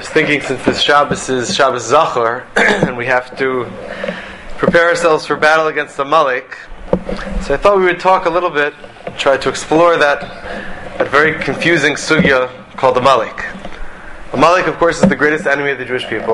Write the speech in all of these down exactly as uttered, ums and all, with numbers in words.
was thinking, since this Shabbos is Shabbos Zachor, and we have to prepare ourselves for battle against Amalek, so I thought we would talk a little bit, try to explore that, that very confusing sugya called Amalek. Amalek, of course, is the greatest enemy of the Jewish people.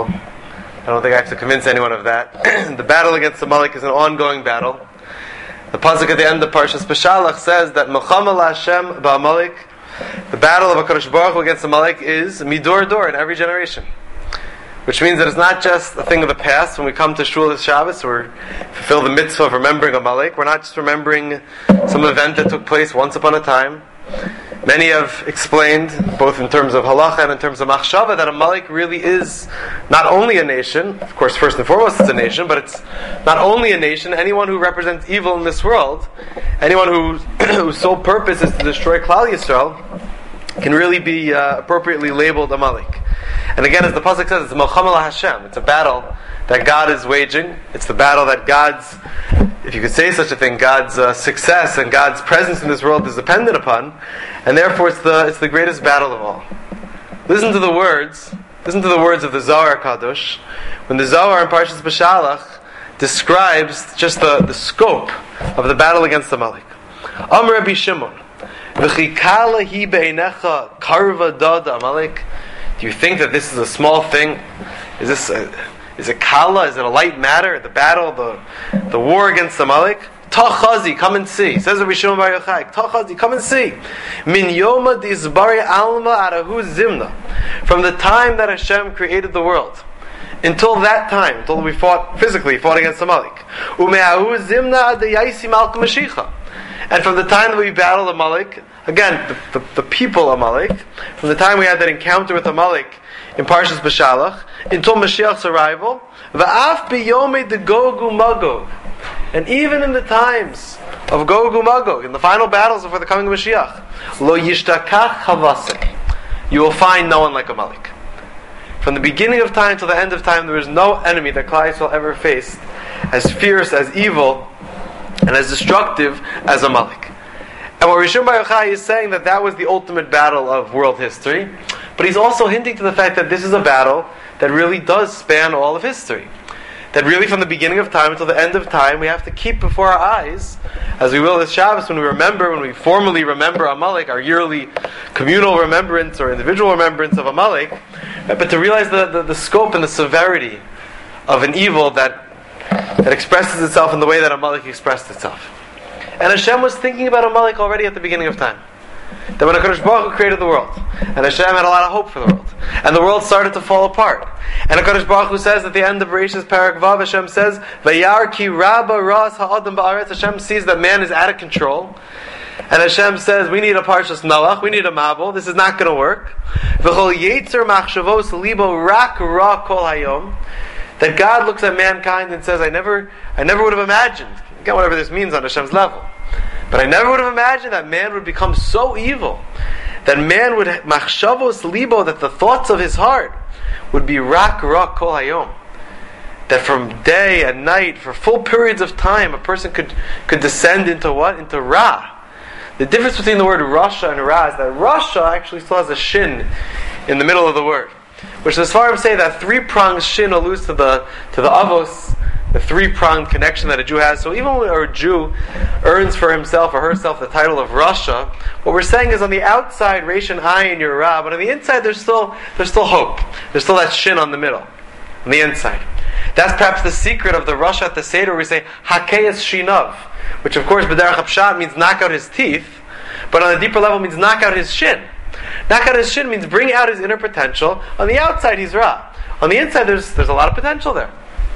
I don't think I have to convince anyone of that. The battle against Amalek is an ongoing battle. The pasuk at the end of Parshas Beshalach says that Milchama LaHashem ba'Amalek, the battle of HaKadosh Baruch Hu against Amalek, is midor dor, in every generation. Which means that it's not just a thing of the past. When we come to Shul this Shabbos, we fulfill the mitzvah of remembering Amalek. We're not just remembering some event that took place once upon a time. Many have explained, both in terms of halacha and in terms of machshava, that Amalek really is not only a nation. Of course, first and foremost it's a nation, but it's not only a nation. Anyone who represents evil in this world, anyone who, whose sole purpose is to destroy Klal Yisrael, can really be uh, appropriately labeled Amalek. And again, as the pasuk says, it's Milchama LaHashem. It's a battle that God is waging. It's the battle that God's, if you could say such a thing, God's uh, success and God's presence in this world is dependent upon, and therefore it's the it's the greatest battle of all. Listen to the words. Listen to the words of the Zohar Kadosh, when the Zohar in Parshas Beshalach describes just the, the scope of the battle against Amalek. Am Rabbi Shimon, v'chikala hi be'einecha karva dada Amalek. Do you think that this is a small thing? Is this a, is it kala? Is it a light matter? The battle, the the war against Amalek? Tachazi, come and see. Says Rabbi Shimon Bar Yochai, Tachazi, come and see. Min yoma dizbari alma arahu zimna. From the time that Hashem created the world, until that time, until we fought physically, fought against Amalek. Umeahu zimna adayaisi malka mashicha. And from the time that we battled Amalek, again, the, the, the people Amalek, from the time we had that encounter with Amalek in Parshas Beshalach, until Mashiach's arrival, va'af biyomei de Gogu Magog, and even in the times of Gogu Magog, in the final battles before the coming of Mashiach, lo yishtakach havasek, you will find no one like Amalek. From the beginning of time till the end of time, there is no enemy that Klal Yisrael ever faced as fierce, as evil, and as destructive as Amalek. And what Rishon Bar Yochai is saying, that that was the ultimate battle of world history, but he's also hinting to the fact that this is a battle that really does span all of history. That really from the beginning of time until the end of time, we have to keep before our eyes, as we will this Shabbos, when we remember, when we formally remember Amalek, our yearly communal remembrance or individual remembrance of Amalek, but to realize the, the, the scope and the severity of an evil that that expresses itself in the way that Amalek expressed itself. And Hashem was thinking about Amalek already at the beginning of time. That when HaKadosh Baruch Hu created the world, and Hashem had a lot of hope for the world, and the world started to fall apart. And HaKadosh Baruch Hu says at the end of Bereshis Parak Vav, Hashem says, Vayar ki rabba ras ha'adam ba'aretz. Hashem sees that man is out of control. And Hashem says, we need a Parshas Noach, we need a Mabul, this is not going to work. V'chol yetzer machshavos libo rak ra kol hayom. That God looks at mankind and says, I never I never would have imagined, again, whatever this means on Hashem's level, but I never would have imagined that man would become so evil, that man would, machshavos libo, that the thoughts of his heart would be rak ra kol hayom. That from day and night, for full periods of time, a person could, could descend into what? Into Ra. The difference between the word Rasha and Ra is that Rasha actually still has a shin in the middle of the word. Which the Sfarim say that three-pronged shin alludes to the to the avos, the three-pronged connection that a Jew has. So even when a Jew earns for himself or herself the title of Rasha, what we're saying is on the outside, Reish and Ayin, you're Ra, but on the inside there's still there's still hope. There's still that shin on the middle, on the inside. That's perhaps the secret of the Rasha at the Seder, where we say Hakeyas Shinav, which of course B'derech HaPshat means knock out his teeth, but on a deeper level means knock out his shin. Knock out his shin means bring out his inner potential. On the outside, he's Ra. On the inside, there's there's a lot of potential there.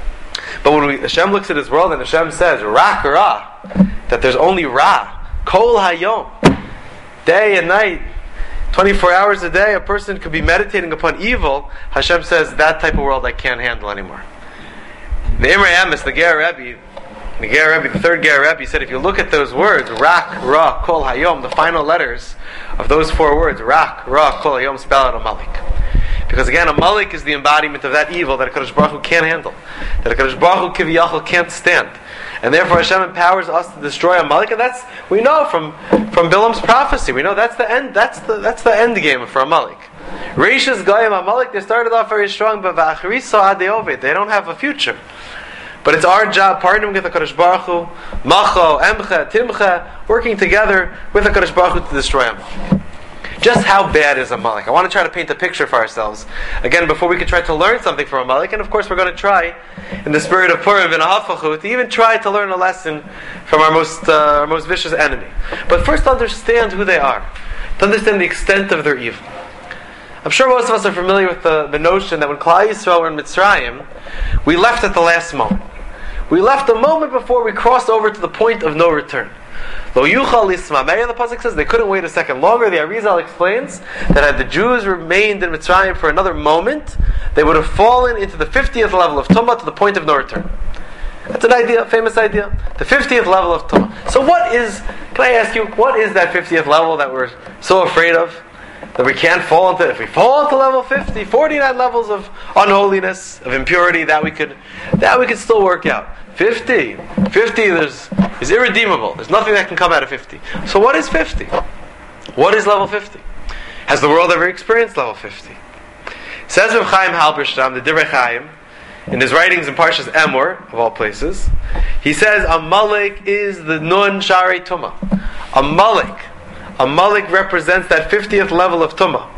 But when we, Hashem looks at his world and Hashem says, Rak Ra, that there's only Ra, Kol Hayom, day and night, twenty-four hours a day, a person could be meditating upon evil. Hashem says, that type of world I can't handle anymore. The Imrei Emes, the Ger Rebbe, the Ger Rebbe, the third Ger Rebbe, said if you look at those words, Rak, Ra, Kol Hayom, the final letters of those four words, Rak, Ra, Kol Hayom, spell out Amalek. Because again, Amalek is the embodiment of that evil that HaKadosh Baruch Hu can't handle, that HaKadosh Baruch Hu Kiviyachol can't stand. And therefore Hashem empowers us to destroy Amalek, and that's, we know from, from Bilam's prophecy, we know that's the end, that's the, that's the end game for Amalek. Reishis Goyim Amalek, they started off very strong, but V'achrisa Adeovid, they don't have a future. But it's our job, partnering with the Kadosh Baruch Hu, Macho, Emcha, Timcha, working together with the Kadosh Baruch Hu to destroy Amalek. Just how bad is Amalek? I want to try to paint a picture for ourselves. Again, before we can try to learn something from Amalek, and of course we're going to try, in the spirit of Purim and Hafachu, to even try to learn a lesson from our most uh, our most vicious enemy. But first to understand who they are, to understand the extent of their evil. I'm sure most of us are familiar with the, the notion that when Klal Yisrael were in Mitzrayim, we left at the last moment. We left the moment before we crossed over to the point of no return. Lo yuchal lismameya, the pasuk says, they couldn't wait a second longer. The Arizal explains that had the Jews remained in Mitzrayim for another moment, they would have fallen into the fiftieth level of Tumah, to the point of no return. That's an idea, a famous idea. The fiftieth level of Tumah. So what is, can I ask you, what is that fiftieth level that we're so afraid of? That we can't fall into, if we fall into level fifty, forty-nine levels of unholiness, of impurity, that we could, that we could still work out. fifty, fifty there's, is irredeemable. There's nothing that can come out of fifty. So what is fifty? What is level fifty? Has the world ever experienced level fifty? Says Rav Chaim Halberstam, the Divrei Chaim, in his writings in Parshas Emor, of all places, he says Amalek is the Nun Shari Tumah. Amalek. Amalek represents that fiftieth level of Tumah.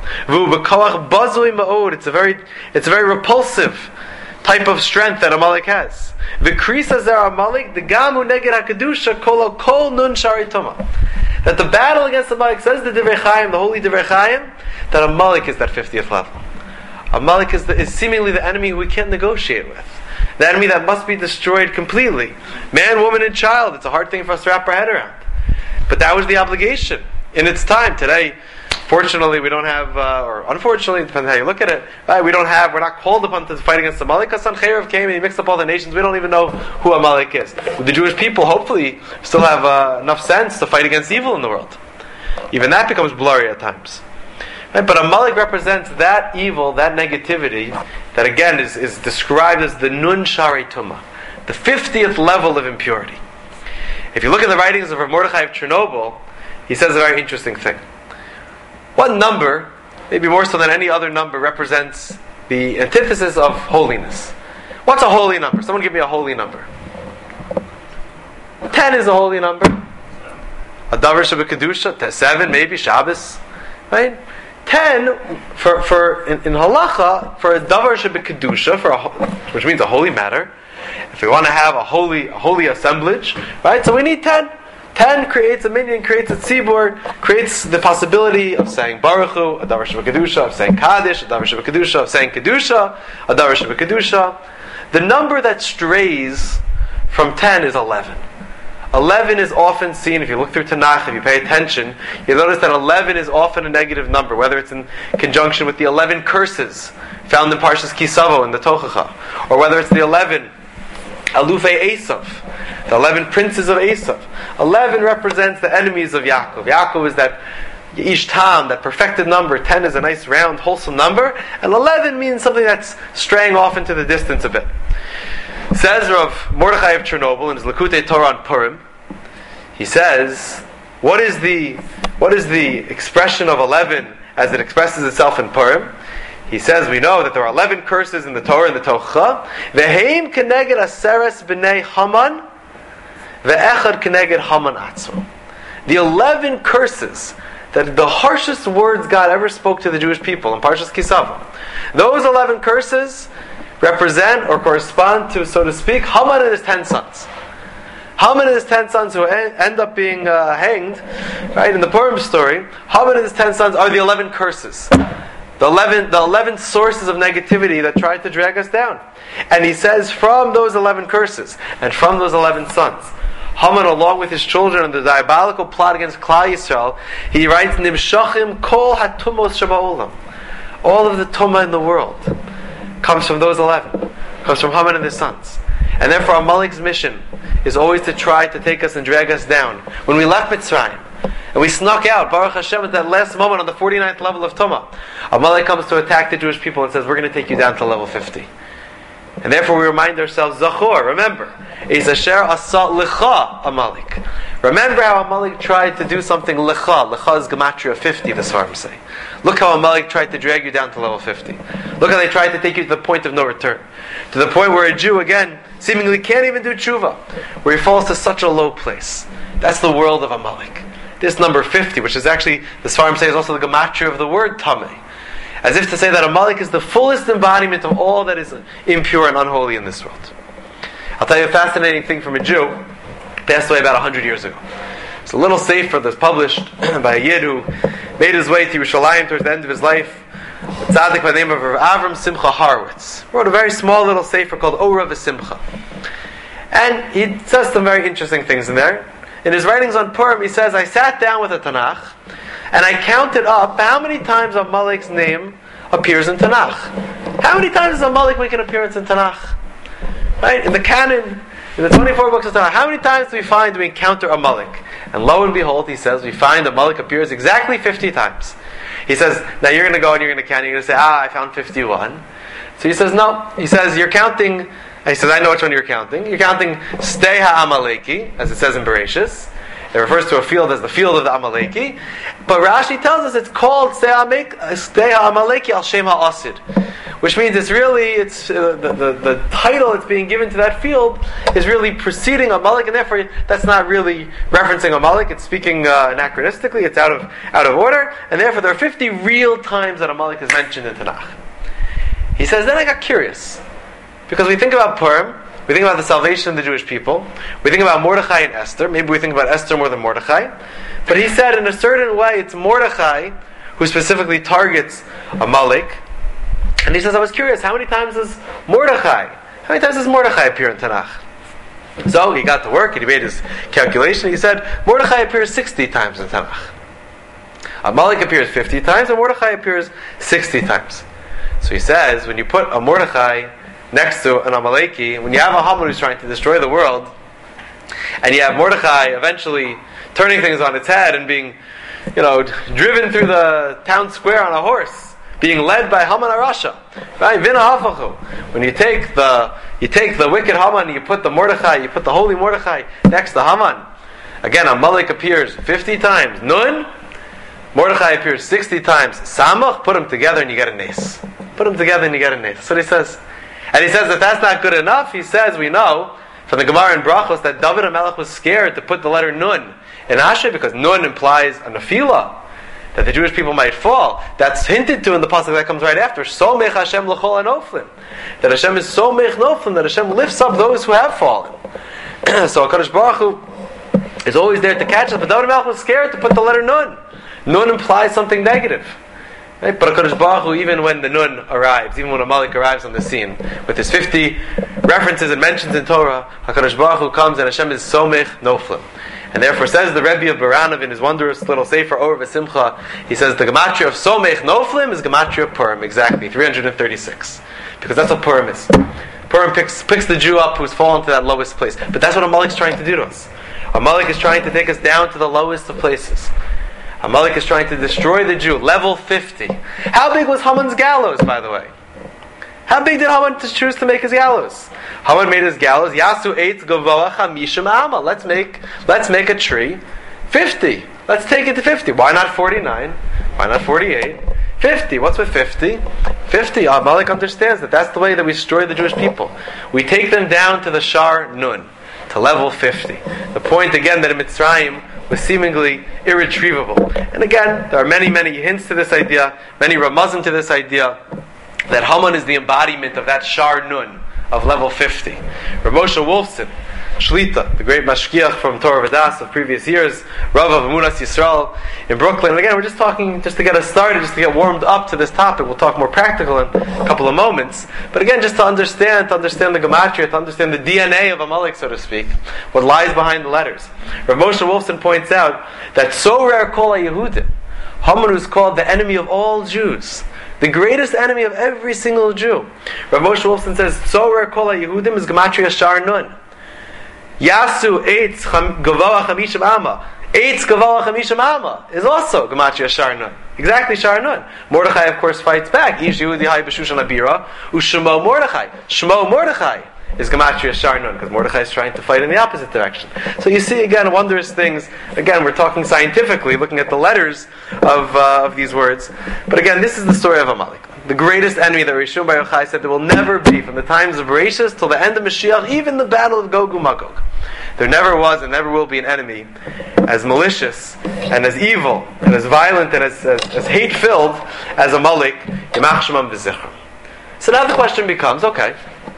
It's a very, it's a very repulsive type of strength that Amalek has. V'krisa zer Amalek, the gamu neged hakadusha kol kol nun shari Tumah. That the battle against Amalek, says the Divrei Chaim, the holy Divrei Chaim, that Amalek is that fiftieth level. Amalek is, the, is seemingly the enemy who we can't negotiate with. The enemy that must be destroyed completely. Man, woman, and child. It's a hard thing for us to wrap our head around. But that was the obligation in its time. Today, fortunately, we don't have, uh, or unfortunately, depends how you look at it, right, we don't have, we're not called upon to fight against Amalek, because Sancheirav came and he mixed up all the nations. We don't even know who Amalek is. The Jewish people, hopefully, still have uh, enough sense to fight against evil in the world. Even that becomes blurry at times. Right? But Amalek represents that evil, that negativity, that again is, is described as the Nun Shari Tumah, the fiftieth level of impurity. If you look at the writings of Rav Mordechai of Chernobyl, he says a very interesting thing. What number, maybe more so than any other number, represents the antithesis of holiness? What's a holy number? Someone give me a holy number. Ten is a holy number. A davar shebekadusha, seven maybe, Shabbos, right? Ten, for, for in, in halacha, for a davar shebekadusha, for a, which means a holy matter, if we want to have a holy, a holy assemblage, right? So we need ten. Ten creates a minyan, creates a tzibur, creates the possibility of saying Baruch Hu, a davar shebekadusha, of saying Kaddish, a davar shebekadusha, of saying Kedusha, a davar shebekadusha. The number that strays from ten is eleven. Eleven is often seen, if you look through Tanakh, if you pay attention, you notice that eleven is often a negative number, whether it's in conjunction with the eleven curses found in Parshas Kisavo in the Tochacha, or whether it's the eleven Alufei Esav, the eleven princes of Esav. Eleven represents the enemies of Yaakov. Yaakov is that Ish Tam, that perfected number. Ten is a nice, round, wholesome number. And eleven means something that's straying off into the distance a bit. Says Rav Mordechai of Chernobyl in his Likutei Torah on Purim, he says, what is the what is the expression of eleven as it expresses itself in Purim? He says, we know that there are eleven curses in the Torah, in the Tochacha. Ve'heim keneged aseres b'nei Haman, ve'echad keneged Haman atzmo. The eleven curses, that the harshest words God ever spoke to the Jewish people in Parshas Kisavo. Those eleven curses represent or correspond to, so to speak, Haman and his ten sons. Haman and his ten sons who end up being uh, hanged, right, in the Purim story, Haman and his ten sons are the eleven curses. The eleven, the eleven sources of negativity that tried to drag us down. And he says, from those eleven curses, and from those eleven sons, Haman, along with his children, and the diabolical plot against Klal Yisrael, he writes, Nimshachim kol hatumos shaba'olam. All of the tumah in the world comes from those eleven. Comes from Haman and his sons. And therefore Amalek's mission is always to try to take us and drag us down. When we left Mitzrayim, and we snuck out, Baruch Hashem, at that last moment on the forty-ninth level of Tumah, Amalek comes to attack the Jewish people and says, we're going to take you down to level fifty. And therefore we remind ourselves, Zachor, remember, is Asher Asa Licha Amalek. Remember how Amalek tried to do something Licha. Licha is Gematria fifty, the Svarim say. Look how Amalek tried to drag you down to level fifty. Look how they tried to take you to the point of no return. To the point where a Jew, again, seemingly can't even do tshuva, where he falls to such a low place. That's the world of Amalek. This number fifty, which is actually, the Svarim say, is also the Gematria of the word Tameh. As if to say that Amalek is the fullest embodiment of all that is impure and unholy in this world. I'll tell you a fascinating thing from a Jew who passed away about one hundred years ago. It's a little sefer that's published by a Yid who made his way to Yerushalayim towards the end of his life. A tzaddik by the name of Avram Simcha Horowitz wrote a very small little sefer called Ora V'Simcha. And he says some very interesting things in there. In his writings on Purim, he says, I sat down with a Tanakh and I counted up how many times Amalek's name appears in Tanakh. How many times does Amalek make an appearance in Tanakh? Right? In the canon, in the twenty-four books of Tanakh, how many times do we find we encounter Amalek? And lo and behold, he says, we find Amalek appears exactly fifty times. He says, now you're going to go and you're going to count, you're going to say, ah, I found fifty-one. So he says, no. He says, you're counting, and he says, I know which one you're counting. You're counting Stei HaAmaleki, as it says in Bereshis. It refers to a field as the field of the Amaleki. But Rashi tells us it's called Stei HaAmaleki al Shem HaAsid. Which means it's really, it's uh, the, the, the title that's being given to that field is really preceding Amalek, and therefore that's not really referencing Amalek. It's speaking uh, anachronistically. It's out of out of order, and therefore there are fifty real times that Amalek is mentioned in Tanakh. He says, then I got curious, because we think about Purim, we think about the salvation of the Jewish people, we think about Mordechai and Esther. Maybe we think about Esther more than Mordechai, but he said in a certain way it's Mordechai who specifically targets Amalek. And he says, I was curious, how many times does Mordechai, how many times does Mordechai appear in Tanakh? So he got to work and he made his calculation. He said, Mordechai appears sixty times in Tanakh. Amalek appears fifty times and Mordechai appears sixty times. So he says, when you put a Mordechai next to an Amaleki, when you have a Haman who's trying to destroy the world, and you have Mordechai eventually turning things on its head and being, you know, driven through the town square on a horse, being led by Haman HaRasha, right? Vina Hafachu. When you take the you take the wicked Haman, you put the Mordechai, you put the holy Mordechai next to Haman. Again, Amalek appears fifty times. Nun, Mordechai appears sixty times. Samach, put them together and you get a nes. Put them together and you get a nes. That's what he says. And he says that that's not good enough. He says, we know from the Gemara in Brachos that David HaMelech was scared to put the letter Nun in Asher because Nun implies a nefila, that the Jewish people might fall. That's hinted to in the pasuk that comes right after. Somech Hashem l'chol hanoflim. That Hashem is somech noflim, that Hashem lifts up those who have fallen. So HaKadosh Baruch Hu is always there to catch us. But David HaMelech was scared to put the letter Nun. Nun implies something negative. Right? But HaKadosh Baruch Hu, even when the Nun arrives, even when Amalek arrives on the scene, with his fifty references and mentions in Torah, HaKadosh Baruch Hu comes and Hashem is somech noflim. And therefore says the Rebbe of Baranov in his wondrous little sefer Ora V'Simcha, he says the gematria of Somech Noflim is gematria of Purim, exactly, three hundred thirty-six. Because that's what Purim is. Purim picks, picks the Jew up who's fallen to that lowest place. But that's what Amalek's trying to do to us. Amalek is trying to take us down to the lowest of places. Amalek is trying to destroy the Jew, level fifty. How big was Haman's gallows, by the way? How big did Haman choose to make his gallows? Haman made his gallows. Yasu eitz gavoa chamishim ama. Let's make let's make a tree fifty. Let's take it to fifty. Why not forty-nine? Why not forty-eight? Fifty. What's with fifty? Fifty. Amalek understands that that's the way that we destroy the Jewish people. We take them down to the Shar Nun, to level fifty. The point again that in Mitzrayim was seemingly irretrievable. And again, there are many, many hints to this idea, many ramazim to this idea, that Haman is the embodiment of that Shar Nun of level fifty. Rav Moshe Wolfson, Shlita, the great mashgiach from Torah V'das of previous years, Rav of Emunas Yisrael in Brooklyn. And again, we're just talking just to get us started, just to get warmed up to this topic. We'll talk more practical in a couple of moments. But again, just to understand, to understand the gematria, to understand the D N A of Amalek, so to speak, what lies behind the letters. Rav Moshe Wolfson points out that so rare kol ha-Yehudim, Haman was called the enemy of all Jews, the greatest enemy of every single Jew. Rav Moshe Wolfson says, Tzorah kol ha-Yehudim is gematria Shar Nun. Yasu eitz gavoa chamishim ama. Eitz gavoa chamishim ama is also gematria Shar Nun. Exactly, Sharanun. Mordechai, of course, fights back. Ish Yehudi Hai B'Shushan Abira, Ushmo Mordechai. Shmo Mordechai is Gematria Sharanun, because Mordechai is trying to fight in the opposite direction. So you see, again, wondrous things. Again, we're talking scientifically, looking at the letters of, uh, of these words. But again, this is the story of Amalek. The greatest enemy that Rishon Bar Yochai said there will never be, from the times of Bereshis till the end of Mashiach, even the battle of Gog Magog. There never was and never will be an enemy as malicious and as evil and as violent and as, as, as hate-filled as Amalek. Yimach Shemam V'Zichram. So now the question becomes, okay,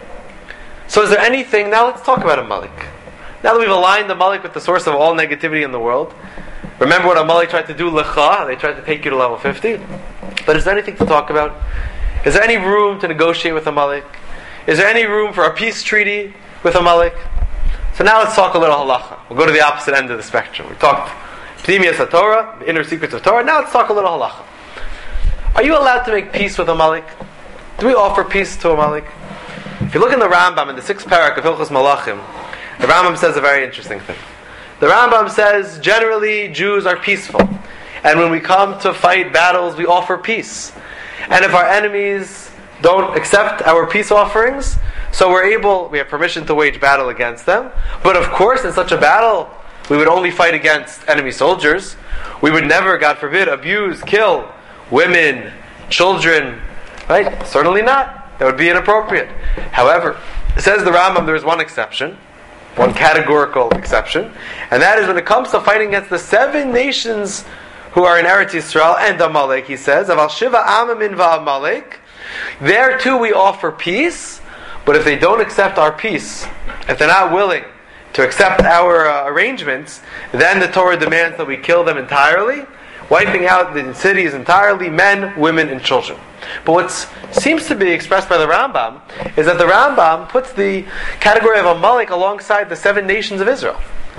so is there anything, now let's talk about Amalek. Now that we've aligned Amalek with the source of all negativity in the world, remember what Amalek tried to do, Lecha, they tried to take you to level fifty. But is there anything to talk about? Is there any room to negotiate with Amalek? Is there any room for a peace treaty with Amalek? So now let's talk a little halacha. We'll go to the opposite end of the spectrum. We talked Pnimiyas HaTorah, the inner secrets of Torah. Now let's talk a little halacha. Are you allowed to make peace with Amalek? Do we offer peace to Amalek? If you look in the Rambam, in the sixth parak of Hilchos Malachim, the Rambam says a very interesting thing. The Rambam says, generally, Jews are peaceful. And when we come to fight battles, we offer peace. And if our enemies don't accept our peace offerings, so we're able, we have permission to wage battle against them. But of course, in such a battle, we would only fight against enemy soldiers. We would never, God forbid, abuse, kill women, children, right? Certainly not. That would be inappropriate. However, it says the Rambam, there is one exception, one categorical exception, and that is when it comes to fighting against the seven nations who are in Eretz Yisrael and Amalek, he says, Aval Shiva Amamin va'Amalek, there too we offer peace, but if they don't accept our peace, if they're not willing to accept our uh, arrangements, then the Torah demands that we kill them entirely, wiping out the cities entirely, men, women, and children. But what seems to be expressed by the Rambam is that the Rambam puts the category of Amalek alongside the seven nations of Israel,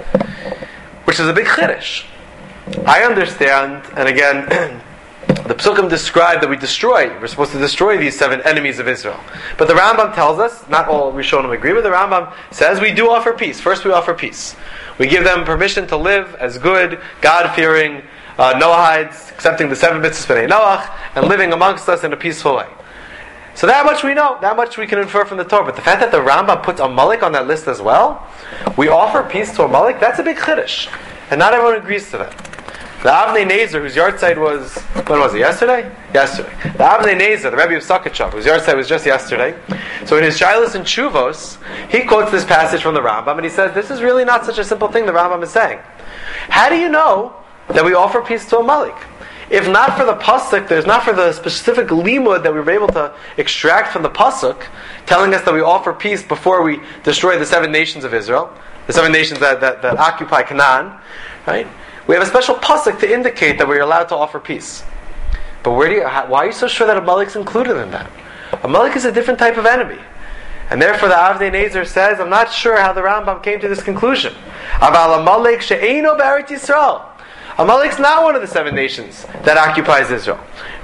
which is a big chiddush. I understand, and again, the Psukim describe that we destroy, we're supposed to destroy these seven enemies of Israel. But the Rambam tells us, not all Rishonim agree, but the Rambam says we do offer peace. First we offer peace. We give them permission to live as good, God-fearing uh, Noahides, accepting the seven mitzvahs b'nei Noach, and living amongst us in a peaceful way. So that much we know, that much we can infer from the Torah. But the fact that the Rambam puts Amalek on that list as well, we offer peace to Amalek, that's a big chiddush. And not everyone agrees to that. The Avnei Nezer, whose yahrzeit was, when was it, yesterday? Yesterday. The Avnei Nezer, the Rebbe of Sakachov, whose yahrzeit was just yesterday. So in his Shilas and Chuvos, he quotes this passage from the Rambam, and he says, this is really not such a simple thing the Rambam is saying. How do you know that we offer peace to Amalek? If not for the pasuk, there's not for the specific limud that we were able to extract from the pasuk, telling us that we offer peace before we destroy the seven nations of Israel, the seven nations that, that, that occupy Canaan, right? We have a special pasuk to indicate that we're allowed to offer peace. But where do you, how, why are you so sure that Amalek's included in that? Amalek is a different type of enemy. And therefore the Avnei Nezer says, I'm not sure how the Rambam came to this conclusion. Aval Amalek she'eino b'Eretz Yisrael. Amalek's not one of the seven nations that occupies Israel.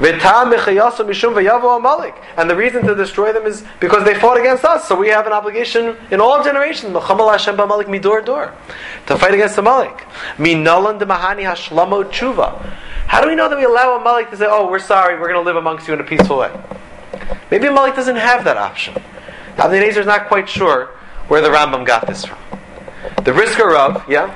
And the reason to destroy them is because they fought against us. So we have an obligation in all generations to fight against Amalek. How do we know that we allow Amalek to say, oh, we're sorry, we're going to live amongst you in a peaceful way? Maybe Amalek doesn't have that option. Avnei Nezer is not quite sure where the Rambam got this from. The Brisker Rav, yeah?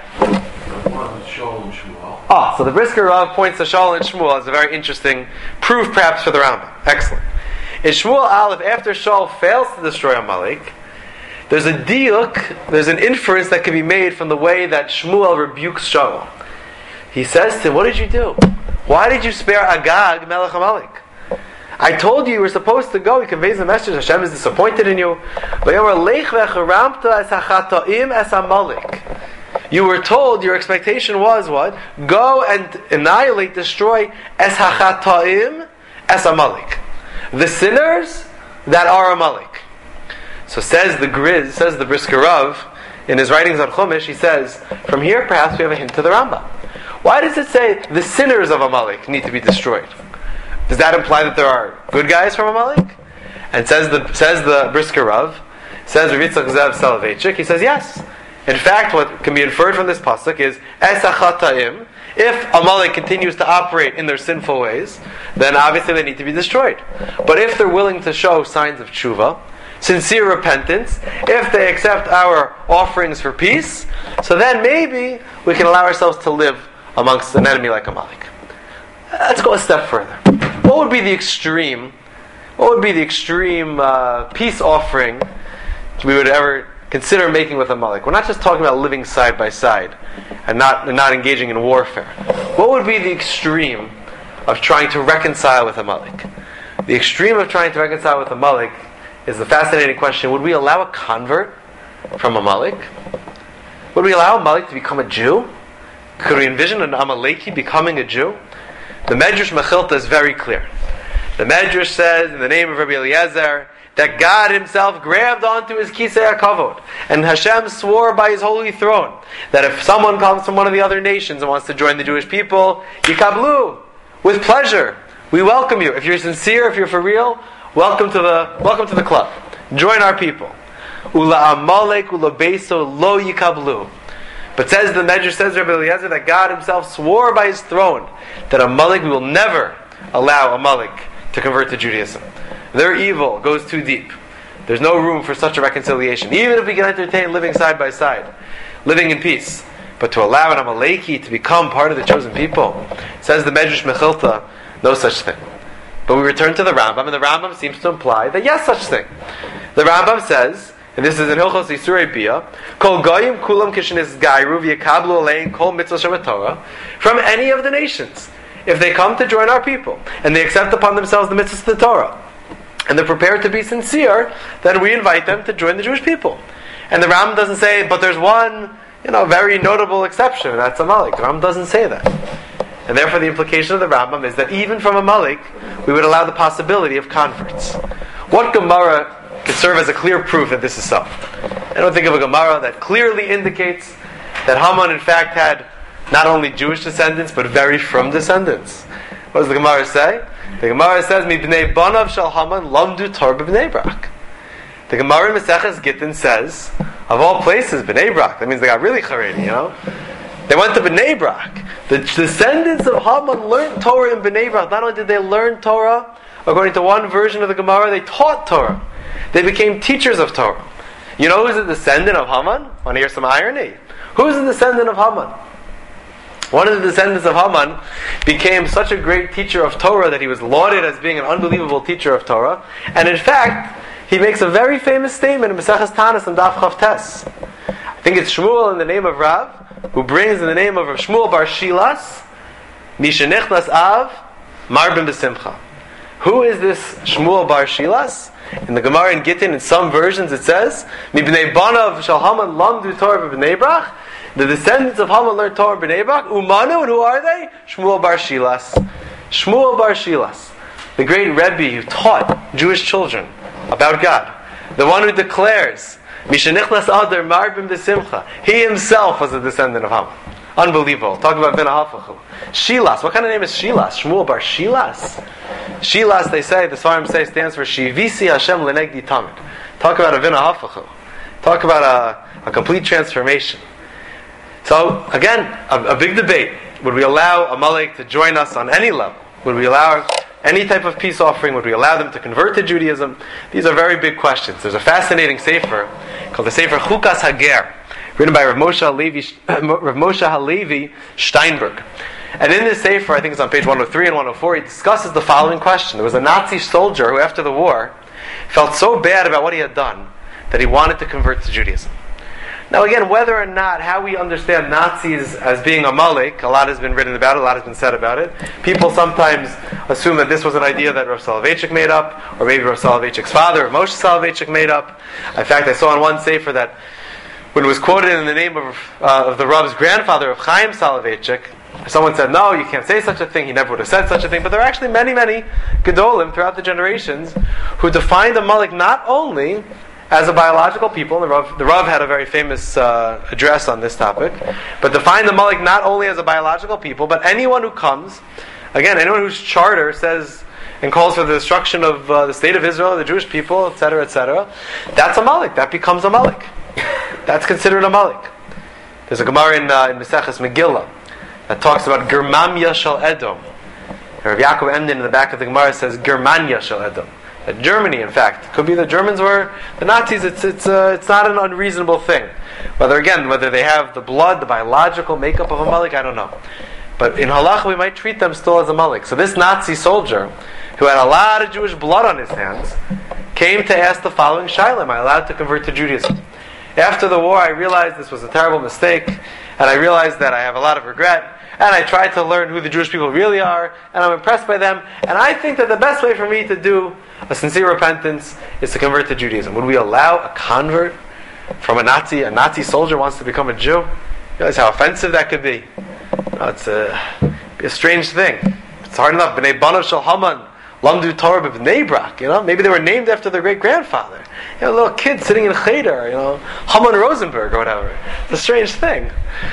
Ah, so the Brisker Rav points to Shaul and Shmuel as a very interesting proof, perhaps, for the Rambam. Excellent. In Shmuel Aleph, after Shaul fails to destroy Amalek, there's a diuk, there's an inference that can be made from the way that Shmuel rebukes Shaul. He says to him, what did you do? Why did you spare Agag, Melech Amalek? I told you you were supposed to go. He conveys the message, Hashem is disappointed in you. You were told, your expectation was what? Go and annihilate, destroy Es HaChata'im, Es Amalek. The sinners that are Amalek. So says the Griz, says the Brisker Rav, in his writings on Chumash, he says, from here perhaps we have a hint to the Rambam. Why does it say the sinners of Amalek need to be destroyed? Does that imply that there are good guys from Amalek? And says the says the Brisker Rav, says Rav Yitzchak Zev Soloveitchik, he says yes. In fact, what can be inferred from this pasuk is Es HaChata'im If Amalek continues to operate in their sinful ways, then obviously they need to be destroyed. But if they're willing to show signs of tshuva, sincere repentance, if they accept our offerings for peace, so then maybe we can allow ourselves to live amongst an enemy like Amalek. Let's go a step further. What would be the extreme, what would be the extreme uh, peace offering we would ever consider making with Amalek? We're not just talking about living side by side and not, and not engaging in warfare. What would be the extreme of trying to reconcile with Amalek? The extreme of trying to reconcile with Amalek is the fascinating question: would we allow a convert from Amalek? Would we allow Amalek to become a Jew? Could we envision an Amaleki becoming a Jew? The Medrash Mechilta is very clear. The Medrash says, in the name of Rabbi Eliezer, that God Himself grabbed onto His Kisei HaKavod, and Hashem swore by His holy throne that if someone comes from one of the other nations and wants to join the Jewish people, Yikablu, with pleasure, we welcome you. If you're sincere, if you're for real, welcome to the welcome to the club. Join our people. Ula Amalek ula Beiso lo Yikablu. But says the Medrash, says Rabbi Eliezer, that God Himself swore by His throne that Amalek, we will never allow Amalek to convert to Judaism. Their evil goes too deep. There's no room for such a reconciliation. Even if we can entertain living side by side, living in peace. But to allow an Amaleki to become part of the chosen people, says the Medrash Mechilta, no such thing. But we return to the Rambam, and the Rambam seems to imply that yes, such thing. The Rambam says, and this is in Hilchos Isurei Bia, Kol Goyim Kulam Kishenis Gairu V'Yakablu Alein Kol Mitzvah Shemet Torah, from any of the nations, if they come to join our people and they accept upon themselves the mitzvahs of the Torah, and they're prepared to be sincere, then we invite them to join the Jewish people. And the Rambam doesn't say, but there's one, you know, very notable exception, and that's Amalek. The Rambam doesn't say that. And therefore the implication of the Rambam is that even from Amalek, we would allow the possibility of converts. What Gemara could serve as a clear proof that this is so? I don't think of a Gemara that clearly indicates that Haman in fact had not only Jewish descendants, but very from descendants. What does the Gemara say? The Gemara says, Mi b'nei banav shel Haman lamdu Torah b'Bnei Brak. The Gemara in Maseches Gittin says, of all places, Bnei Brak. That means they got really Haredi, you know? They went to Bnei Brak. The descendants of Haman learned Torah in Bnei Brak. Not only did they learn Torah, according to one version of the Gemara, they taught Torah. They became teachers of Torah. You know who's a descendant of Haman? Want to hear some irony? Who's a descendant of Haman? One of the descendants of Haman became such a great teacher of Torah that he was lauded as being an unbelievable teacher of Torah. And in fact, he makes a very famous statement in Maseches Tanis and Daf Chav Tes. I think it's Shmuel in the name of Rav, who brings in the name of Shmuel Bar Shilas, Misha Nichlas Av, Marbim B'Simcha. Who is this Shmuel Bar Shilas? In the Gemara in Gittin, in some versions it says, Mi b'nei banav shel Haman lamdu Torah b'Bnei Brak. The descendants of Haman learned Torah b'Bnei Brak. Umanu, and who are they? Shmuel Bar Shilas. Shmuel Bar Shilas, the great Rebbe who taught Jewish children about God. The one who declares, Misha nichlas adar marbim b'Simcha. He himself was a descendant of Haman. Unbelievable. Talk about Ben Hafachu. Shilas. What kind of name is Shilas? Shmuel Bar Shilas. Shilas, they say, the Svarim say, stands for Shivisi Hashem Lenegdi Tamid. Talk about a Vina Hafachu. Talk about a, a complete transformation. So, again, a, a big debate. Would we allow Amalek to join us on any level? Would we allow any type of peace offering? Would we allow them to convert to Judaism? These are very big questions. There's a fascinating sefer called the Sefer Chukas Hager, written by Rav Moshe Halevi, Rav Moshe Halevi Steinberg. And in this sefer, I think it's on page one oh three and one oh four, he discusses the following question. There was a Nazi soldier who, after the war, felt so bad about what he had done that he wanted to convert to Judaism. Now again, whether or not how we understand Nazis as being Amalek, a lot has been written about it, a lot has been said about it. People sometimes assume that this was an idea that Rav Soloveitchik made up, or maybe Rav Soloveitchik's father, Moshe Soloveitchik, made up. In fact, I saw on one sefer that when it was quoted in the name of, uh, of the Rav's grandfather, of Chaim Soloveitchik, someone said, no, you can't say such a thing, he never would have said such a thing. But there are actually many, many Gedolim throughout the generations who defined Amalek not only as a biological people, and the Rav, the Rav had a very famous uh, address on this topic, but defined Amalek not only as a biological people, but anyone who comes, again, anyone whose charter says and calls for the destruction of uh, the state of Israel, the Jewish people, et cetera, et cetera, that's Amalek. That becomes Amalek. That's considered Amalek. There's a Gemara in, uh, in Maseches Megillah that talks about Germania shel Edom. Rav Yaakov Emden in the back of the Gemara says Germania shel Edom. That Germany, in fact, could be the Germans were the Nazis. It's it's uh, it's not an unreasonable thing. Whether again, whether they have the blood, the biological makeup of a Malik, I don't know. But in halacha, we might treat them still as a Malik. So this Nazi soldier, who had a lot of Jewish blood on his hands, came to ask the following shaila: am I allowed to convert to Judaism? After the war, I realized this was a terrible mistake, and I realized that I have a lot of regret. And I tried to learn who the Jewish people really are, and I'm impressed by them. And I think that the best way for me to do a sincere repentance is to convert to Judaism. Would we allow a convert from a Nazi? A Nazi soldier wants to become a Jew? You realize how offensive that could be? No, it's a, be a strange thing. It's hard enough. B'nai Banav Shel Haman Lamdu Torah b'Bnei Brak. You know, maybe they were named after their great grandfather. You know, a little kid sitting in a cheder. You know, Haman Rosenberg or whatever. It's a strange thing.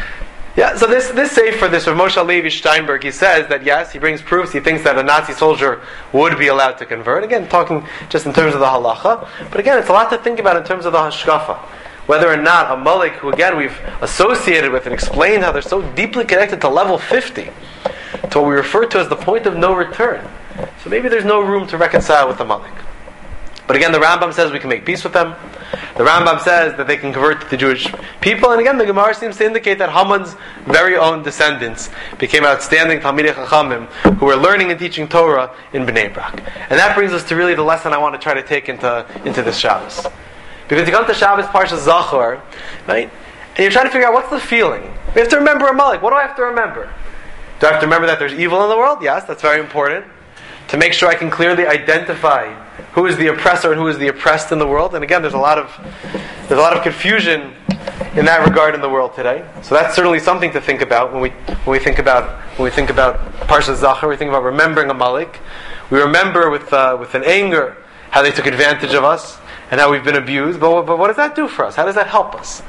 Yeah, so this this sefer, this Rav Moshe Levi Steinberg, he says that yes, he brings proofs. He thinks that a Nazi soldier would be allowed to convert. Again, talking just in terms of the halacha, but again, it's a lot to think about in terms of the hashkafa. Whether or not a Malik, who again we've associated with and explained how they're so deeply connected to level fifty, to what we refer to as the point of no return. So maybe there's no room to reconcile with the Malik. But again, the Rambam says we can make peace with them. The Rambam says that they can convert to the Jewish people. And again, the Gemara seems to indicate that Haman's very own descendants became outstanding Talmidei Chachamim who were learning and teaching Torah in Bnei Brak. And that brings us to really the lesson I want to try to take into, into this Shabbos. Because you come to Shabbos Parshas Zachor, right? And you're trying to figure out what's the feeling. We have to remember a Malik. What do I have to remember? Do I have to remember that there's evil in the world? Yes, that's very important. To make sure I can clearly identify who is the oppressor and who is the oppressed in the world. And again, there's a lot of there's a lot of confusion in that regard in the world today. So that's certainly something to think about when we when we think about when we think about Parshas Zachor. We think about remembering a Malik. We remember with uh, with an anger how they took advantage of us and how we've been abused. But, but what does that do for us? How does that help us?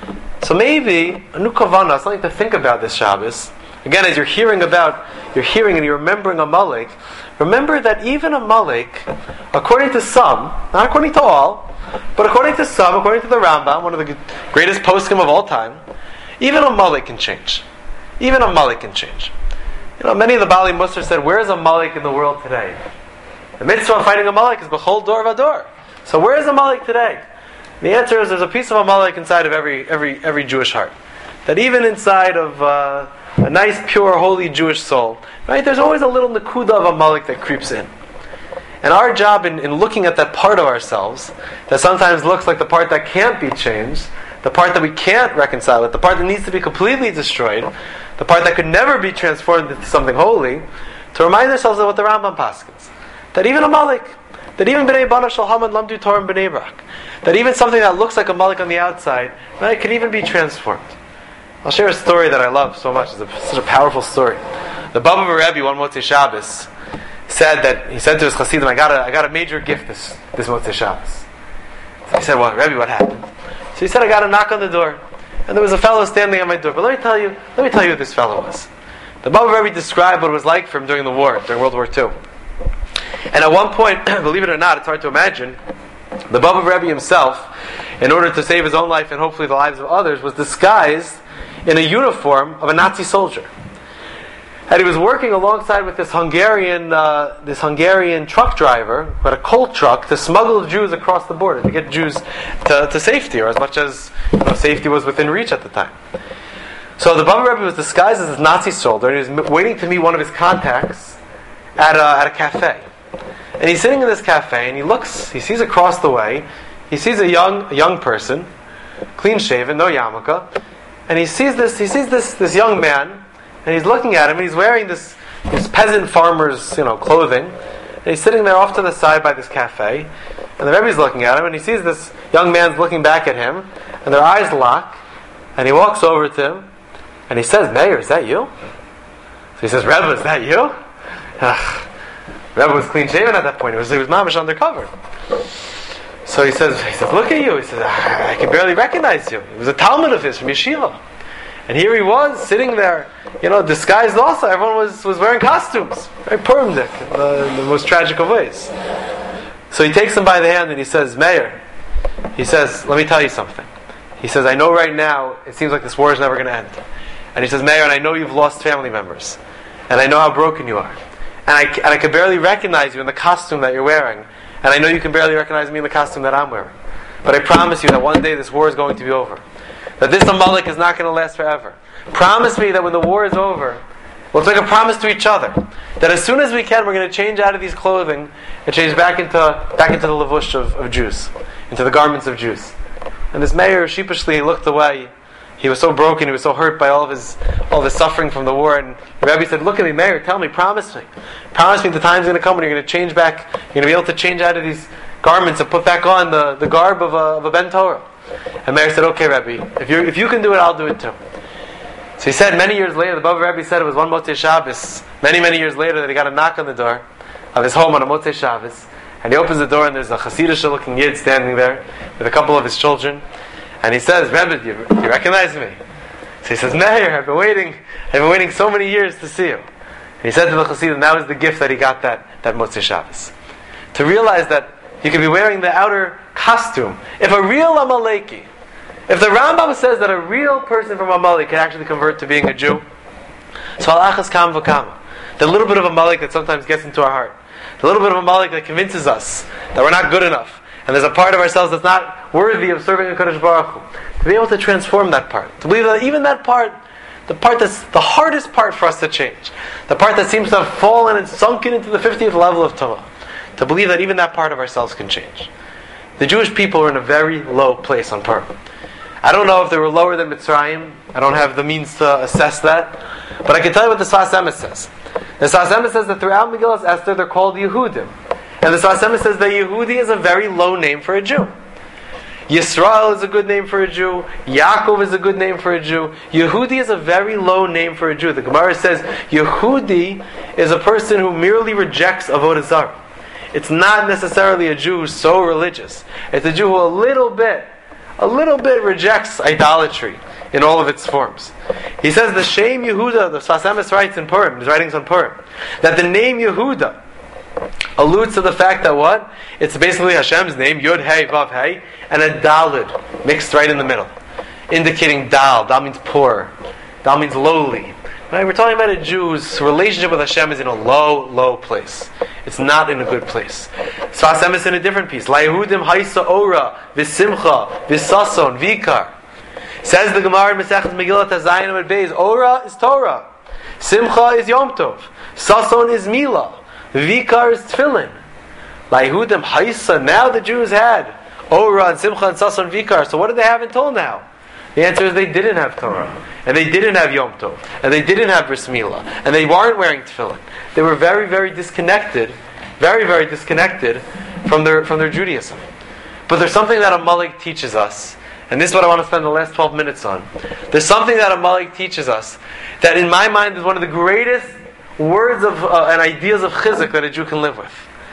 So maybe a new kavanah, something to think about this Shabbos. Again, as you're hearing about, you're hearing and you're remembering a Malik, remember that even a Malik, according to some, not according to all, but according to some, according to the Rambam, one of the greatest poskim of all time, even a Malik can change. Even a Malik can change. You know, many of the Bali Musar said, where is a Malik in the world today? The mitzvah of finding a Malik is b'chol dor v'dor. So where is a Malik today? The answer is there's a piece of a Malik inside of every every every Jewish heart. That even inside of uh, a nice, pure, holy Jewish soul, right? There's always a little nakuda of a Malik that creeps in. And our job in, in looking at that part of ourselves, that sometimes looks like the part that can't be changed, the part that we can't reconcile with, the part that needs to be completely destroyed, the part that could never be transformed into something holy, to remind ourselves of what the Rambam paskins. That even a Malik, that even B'nai Banav Shel Haman Lamdu Torah in Bnei Brak, that even something that looks like a Malik on the outside, right, can even be transformed. I'll share a story that I love so much. It's a, such a powerful story. The Baba of a Rebbe, one Motzei Shabbos, said that he said to his Hasidim, I got a, I got a major gift this, this Motzei Shabbos. So he said, well, Rebbe, what happened? So he said, I got a knock on the door. And there was a fellow standing at my door. But let me tell you, let me tell you who this fellow was. The Baba Rebbe described what it was like for him during the war, during World War Two. And at one point, believe it or not, it's hard to imagine, the Baba Rebbe himself, in order to save his own life and hopefully the lives of others, was disguised in a uniform of a Nazi soldier. And he was working alongside with this Hungarian uh, this Hungarian truck driver who had a coal truck to smuggle Jews across the border, to get Jews to, to safety, or as much as you know, safety was within reach at the time. So the Baba Rebbe was disguised as this Nazi soldier, and he was waiting to meet one of his contacts at a, at a cafe. And he's sitting in this cafe, and he looks, he sees across the way, he sees a young a young person, clean shaven, no yarmulke, and he sees this he sees this this young man, and he's looking at him, and he's wearing this this peasant farmer's you know clothing, and he's sitting there off to the side by this cafe, and the Rebbe's looking at him, and he sees this young man's looking back at him, and their eyes lock, and he walks over to him, and he says, "Meir, is that you?" So he says, "Rebbe, is that you?" Ugh. Rebbe was clean shaven at that point. He was he was mamish undercover. So he says, he says, "Look at you." He says, "I, I can barely recognize you." He was a Talmud of his from Yeshiva, and here he was sitting there, you know, disguised. Also, everyone was, was wearing costumes, very Purimdik, in the, in the most tragic of ways. So he takes him by the hand and he says, "Meir," he says, "let me tell you something." He says, "I know right now it seems like this war is never going to end, And he says, Meir, and I know you've lost family members. And I know how broken you are. And I, and I can barely recognize you in the costume that you're wearing. And I know you can barely recognize me in the costume that I'm wearing. But I promise you that one day this war is going to be over. That this Amalek is not going to last forever. Promise me that when the war is over, we'll make a promise to each other that as soon as we can, we're going to change out of these clothing and change back into back into the levush of, of Jews, into the garments of Jews. And this mayor sheepishly looked away. He was so broken, he was so hurt by all of his all of his suffering from the war. And the Rebbe said, "Look at me, mayor. Tell me, promise me, promise me the time's going to come when you're going to change back. You're going to be able to change out of these garments and put back on the, the garb of a, of a Ben Torah." And Meir said, "Okay, Rebbe, if you if you can do it, I'll do it too." So he said, many years later, the Bava Rebbe said it was one Motzei Shabbos, many, many years later, that he got a knock on the door of his home on a Motzei Shabbos. And he opens the door and there's a Hasidish looking Yid standing there with a couple of his children. And he says, "Rebbe, do you, do you recognize me?" So he says, "Meir, I've been waiting, I've been waiting so many years to see you." And he said to the Hasidim, that was the gift that he got that, that Motzei Shabbos. To realize that you could be wearing the outer costume. If a real Amaleki, if the Rambam says that a real person from Amalek can actually convert to being a Jew, so al-achas kam v'kama, the little bit of Amalek that sometimes gets into our heart, the little bit of Amalek that convinces us that we're not good enough, and there's a part of ourselves that's not worthy of serving a Kadosh Baruch Hu, to be able to transform that part, to believe that even that part, the part that's the hardest part for us to change, the part that seems to have fallen and sunken into the fiftieth level of Torah, to believe that even that part of ourselves can change. The Jewish people are in a very low place on Purim. I don't know if they were lower than Mitzrayim. I don't have the means to assess that. But I can tell you what the Sfas Emes says. The Sfas Emes says that throughout Megillas Esther they're called Yehudim. And the Sfas Emes says that Yehudi is a very low name for a Jew. Yisrael is a good name for a Jew. Yaakov is a good name for a Jew. Yehudi is a very low name for a Jew. The Gemara says Yehudi is a person who merely rejects Avodah Zarah. It's not necessarily a Jew who's so religious. It's a Jew who a little bit, a little bit rejects idolatry in all of its forms. He says the Shem Yehuda, the Sfas Emes writes in Purim, his writings on Purim, that the name Yehuda alludes to the fact that what? It's basically Hashem's name, Yud Hey Vav Hey, and a Dalid mixed right in the middle, indicating Dal. Dal means poor. Dal means lowly. Right? We're talking about a Jew whose relationship with Hashem is in a low, low place. It's not in a good place. Sfas Emes in a different piece. La Yehudim Haisa Ora V'Simcha V'Sason V'Ikar. Says the Gemara in Masechet Megillah Tazayin Amud Beis, Ora is Torah, Simcha is Yom Tov, Sason is Milah, V'Ikar is Tefillin. La Yehudim Haisa. Now the Jews had Ora and Simcha and Sason V'Ikar. So what did they have until now? The answer is they didn't have Torah, and they didn't have Yom Tov, and they didn't have Bris Milah, and they weren't wearing tefillin. They were very, very disconnected, very, very disconnected from their from their Judaism. But there's something that Amalek teaches us, and this is what I want to spend the last twelve minutes on. There's something that Amalek teaches us that, in my mind, is one of the greatest words of uh, and ideas of chizuk that a Jew can live with.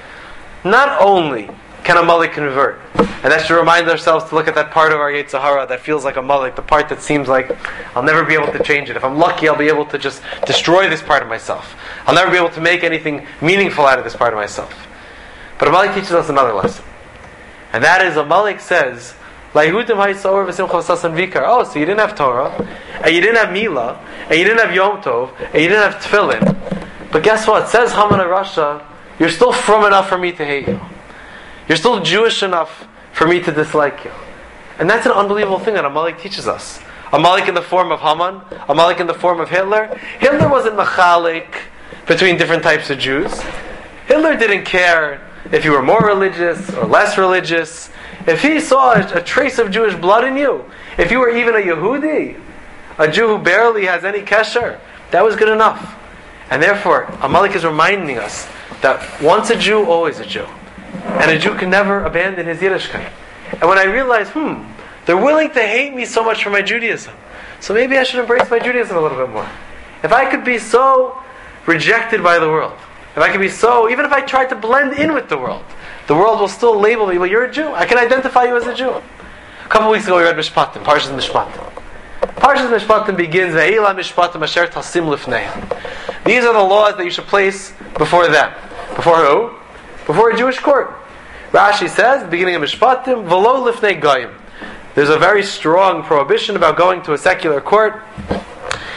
Not only can Amalek convert, and that should remind ourselves to look at that part of our Yetzer Hara that feels like Amalek, the part that seems like I'll never be able to change it. If I'm lucky, I'll be able to just destroy this part of myself. I'll never be able to make anything meaningful out of this part of myself. But Amalek teaches us another lesson, and that is Amalek says, "La Yehudim Hayisaor v'Simcha Sasan Vikar." Oh, so you didn't have Torah, and you didn't have Milah, and you didn't have Yom Tov, and you didn't have Tefillin. But guess what? Says Haman Rasha, you're still from enough for me to hate you. You're still Jewish enough for me to dislike you. And that's an unbelievable thing that Amalek teaches us. Amalek in the form of Haman, Amalek in the form of Hitler. Hitler wasn't machalik between different types of Jews. Hitler didn't care if you were more religious or less religious. If he saw a, a trace of Jewish blood in you, if you were even a Yehudi, a Jew who barely has any kesher, that was good enough. And therefore, Amalek is reminding us that once a Jew, always a Jew. And a Jew can never abandon his Yiddishkeit. And when I realize, hmm, they're willing to hate me so much for my Judaism, so maybe I should embrace my Judaism a little bit more. If I could be so rejected by the world, if I could be so, even if I tried to blend in with the world, the world will still label me, well, you're a Jew. I can identify you as a Jew. A couple of weeks ago we read Mishpatim, Parshas Mishpatim. Parshas Mishpatim begins, Ve'ela Mishpatim asher tasim lifneihem. These are the laws that you should place before them. Before who? Before a Jewish court. Rashi says, beginning of Mishpatim, V'lo lifnei goyim. There's a very strong prohibition about going to a secular court.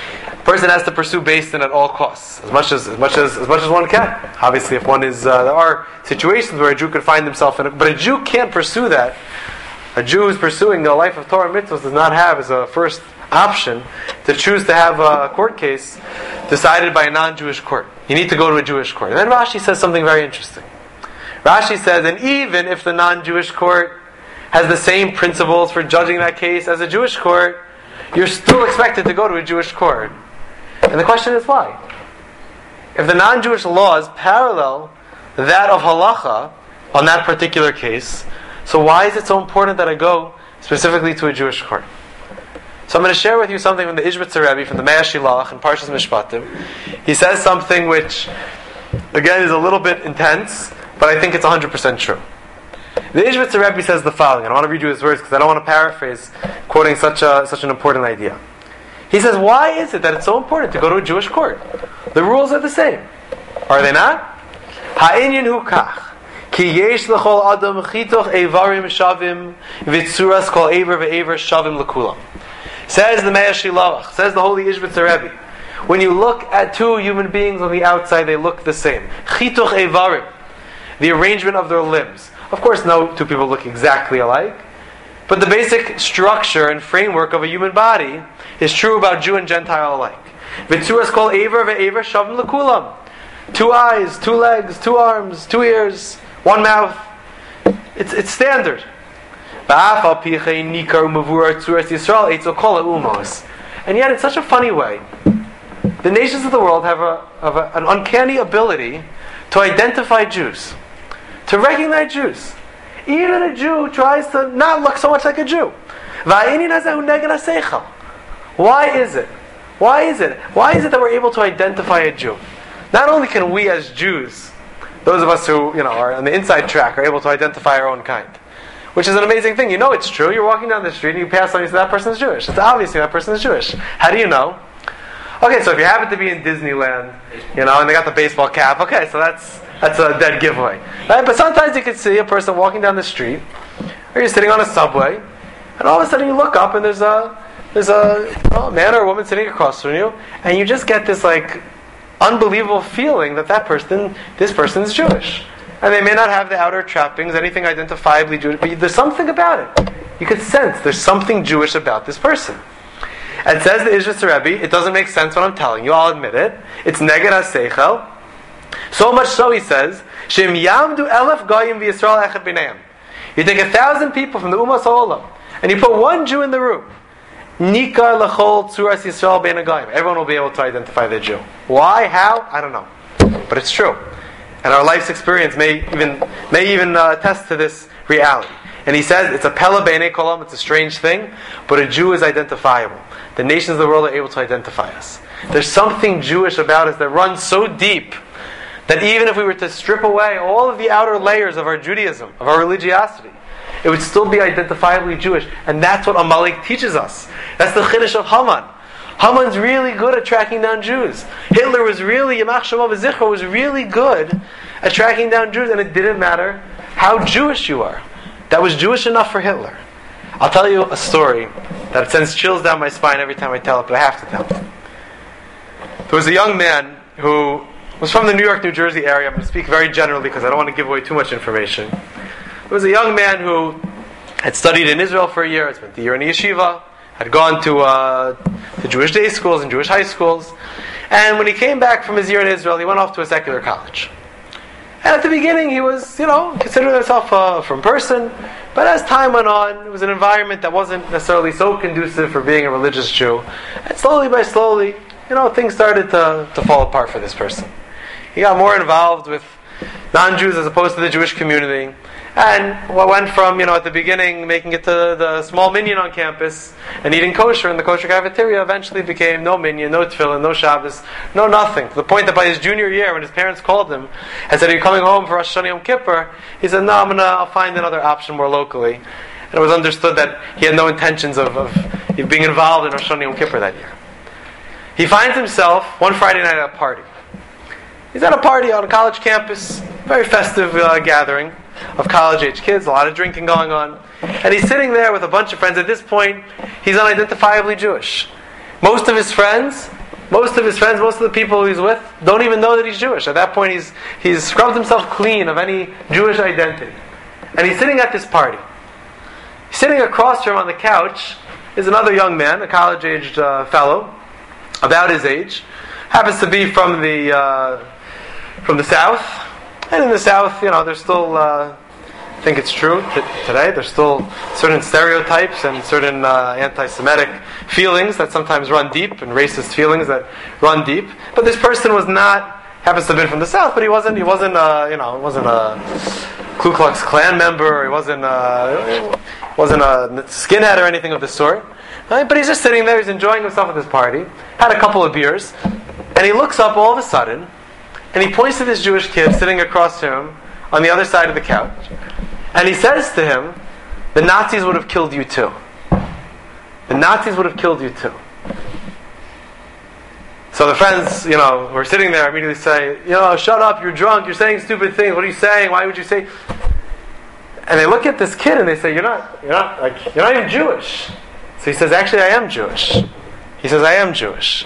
a person has to pursue Beis Din at all costs, as much as as much as as much as one can. Obviously, if one is, uh, there are situations where a Jew could find himself in, a, but a Jew can't pursue that. A Jew who's pursuing the life of Torah and mitzvahs does not have as a first option to choose to have a court case decided by a non-Jewish court. You need to go to a Jewish court. And then Rashi says something very interesting. Rashi says, and even if the non-Jewish court has the same principles for judging that case as a Jewish court, you're still expected to go to a Jewish court. And the question is why? If the non-Jewish laws parallel that of halacha on that particular case, so why is it so important that I go specifically to a Jewish court? So I'm going to share with you something from the Ishbitzer Rebbe, from the Mea Shilach in Parshas Mishpatim. He says something which, again, is a little bit intense, but I think it's one hundred percent true. The Ishbitzer Rebbe says the following, and I want to read you his words because I don't want to paraphrase quoting such a, such an important idea. He says, why is it that it's so important to go to a Jewish court? The rules are the same. Are they not? Ha'inyan hu kach. Ki yesh l'chol adam chitoch eivarim shavim v'tzuras kol eiver ve'eiver shavim l'kulam. Says the Mea Shilach, says the Holy Ishbitzer Rebbe, when you look at two human beings on the outside, they look the same. Chitoch eivarim, the arrangement of their limbs. Of course, no two people look exactly alike, but the basic structure and framework of a human body is true about Jew and Gentile alike. V'tzuras kol eiver ve'eiver shavim l'kulam. Two eyes, two legs, two arms, two ears, one mouth. It's it's standard. And yet, in such a funny way, the nations of the world have, a, have a, an uncanny ability to identify Jews, to recognize Jews. Even a Jew tries to not look so much like a Jew. Why is it? Why is it? Why is it that we're able to identify a Jew? Not only can we as Jews, those of us who you know are on the inside track, are able to identify our own kind, which is an amazing thing. You know it's true. You're walking down the street and you pass on and you say, that person is Jewish. It's obviously that person is Jewish. How do you know? Okay, so if you happen to be in Disneyland, you know, and they got the baseball cap, okay, so that's that's a dead giveaway. Right? But sometimes you can see a person walking down the street, or you're sitting on a subway, and all of a sudden you look up and there's a there's a, you know, a man or a woman sitting across from you, and you just get this like unbelievable feeling that that person, this person is Jewish. And they may not have the outer trappings, anything identifiably Jewish, but there's something about it. You could sense there's something Jewish about this person. And says the Ishbitzer Rebbe, it doesn't make sense what I'm telling you, I'll admit it. It's neged ha-seichel. So much so, he says, Shem yamdu elef goyim v'Yisrael echad b'neim. You take a thousand people from the Umas HaOlam, and you put one Jew in the room. Nikar l'chol tzuras Yisrael bein ha-goyim. Everyone will be able to identify the Jew. Why? How? I don't know. But it's true. And our life's experience may even may even uh, attest to this reality. And he says it's a pella b'nei kolam, it's a strange thing, but a Jew is identifiable. The nations of the world are able to identify us. There's something Jewish about us that runs so deep that even if we were to strip away all of the outer layers of our Judaism, of our religiosity, it would still be identifiably Jewish. And that's what Amalek teaches us. That's the chiddush of Haman. Haman's really good at tracking down Jews. Hitler was really, Yamach Shema V'Zichra, was really good at tracking down Jews, and it didn't matter how Jewish you are. That was Jewish enough for Hitler. I'll tell you a story that sends chills down my spine every time I tell it, but I have to tell it. There was a young man who was from the New York, New Jersey area. I'm going to speak very generally because I don't want to give away too much information. There was a young man who had studied in Israel for a year, had spent a year in yeshiva, had gone to uh, to Jewish day schools and Jewish high schools, and when he came back from his year in Israel, he went off to a secular college. And at the beginning, he was, you know, considering himself a from person, but as time went on, it was an environment that wasn't necessarily so conducive for being a religious Jew, and slowly by slowly, you know, things started to, to fall apart for this person. He got more involved with non-Jews as opposed to the Jewish community. And what went from, you know, at the beginning making it to the small minyan on campus and eating kosher in the kosher cafeteria eventually became no minyan, no tefillin, no Shabbos, no nothing. To the point that by his junior year, when his parents called him and said, "Are you coming home for Rosh Hashanah Yom Kippur?" he said, "No, I'm gonna, I'll find another option more locally." And it was understood that he had no intentions of, of being involved in Rosh Hashanah Yom Kippur that year. He finds himself one Friday night at a party. He's at a party on a college campus, very festive uh, gathering of college-age kids, a lot of drinking going on. And he's sitting there with a bunch of friends. At this point, he's unidentifiably Jewish. Most of his friends, most of his friends, most of the people he's with, don't even know that he's Jewish. At that point, he's he's scrubbed himself clean of any Jewish identity. And he's sitting at this party. Sitting across from him on the couch is another young man, a college-aged uh, fellow, about his age. Happens to be from the uh, from the South. And in the South, you know, there's still... Uh, I think it's true t- today. There's still certain stereotypes and certain uh, anti-Semitic feelings that sometimes run deep, and racist feelings that run deep. But this person was not, happens to have been from the South, but he wasn't. He wasn't. Uh, you know, wasn't a Ku Klux Klan member. Or he wasn't. Uh, wasn't a skinhead or anything of the sort. Right? But he's just sitting there. He's enjoying himself at this party. Had a couple of beers, and he looks up all of a sudden, and he points to this Jewish kid sitting across from him on the other side of the couch. And he says to him, the Nazis would have killed you too. The Nazis would have killed you too. So the friends, you know, who are sitting there immediately say, you know, shut up, you're drunk, you're saying stupid things, what are you saying, why would you say... And they look at this kid and they say, you're not, you're not, like, you're not even Jewish. So he says, actually I am Jewish. He says, I am Jewish.